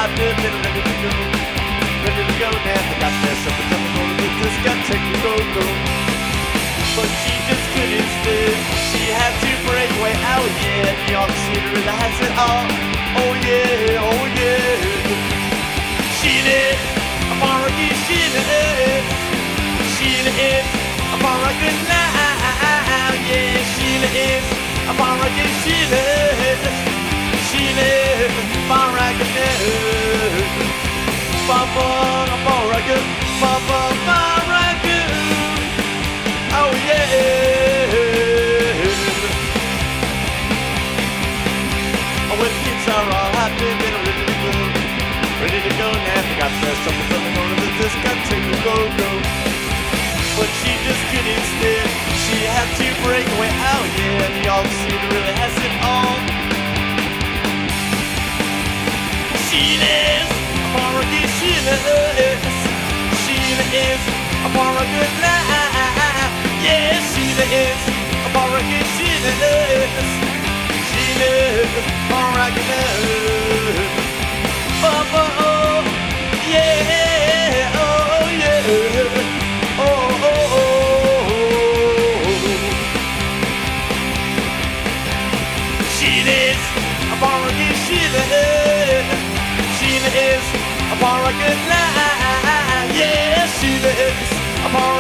happy, been ready to go. Ready to go now, they got their something on the discotheque to go. But she just couldn't stay. She had to break away, oh yeah. New York City really has it all. Oh yeah, oh yeah. Sheila, I'm on a good Sheila. Sheila is, I'm on a good now. Yeah, Sheila is, I'm on a good Sheila. Sheila, I'm on a good now. Baba, I'm on a good, Baba, I'm on a good. Oh yeah. Oh, when the kids are all happy, then I'm ready to go. Ready to go now. They got their something on the discotheque to go. But she just couldn't stay. She had to break away. Oh yeah, New York City really has it all. Sheila is a Morgan. Sheila is a Morgan now. Yeah, Sheila is a Morgan. Sheila is a Morgan now. Oh yeah, oh yeah, oh. Sheila is a Morgan. Sheila is a Morgan now. Yeah, Sheila is a Morgan.